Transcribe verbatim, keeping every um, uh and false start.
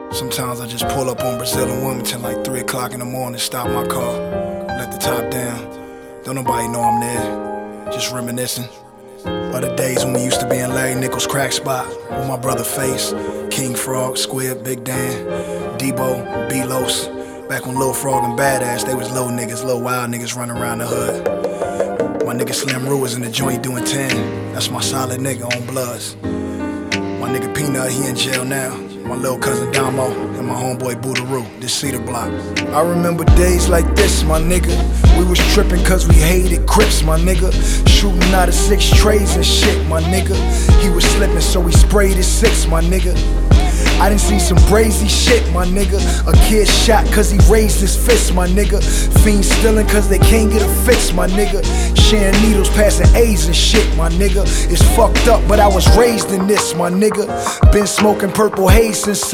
Sometimes I just pull up on Brazil and Wilmington like three o'clock in the morning, stop my car, let the top down. Don't nobody know I'm there, just reminiscing of the days when we used to be in Larry Nichols' crack spot with my brother Face, King Frog, Squid, Big Dan, Debo, B-Los. Back when Lil Frog and Badass, they was little niggas, little wild niggas running around the hood. My nigga Slim Rue was in the joint doing ten, that's my solid nigga on Bloods. My nigga Peanut, he in jail now. My little cousin Damo and my homeboy Boodaroo, this Cedar Block. I remember days like this, my nigga. We was trippin' cause we hated Crips, my nigga. Shooting out of six trays and shit, my nigga. He was slipping so he sprayed his six, my nigga. I done seen some brazy shit, my nigga. A kid shot cause he raised his fist, my nigga. Fiends stealing cause they can't get a fix, my nigga. Sharing needles, passing A's and shit, my nigga. It's fucked up, but I was raised in this, my nigga. Been smoking purple haze since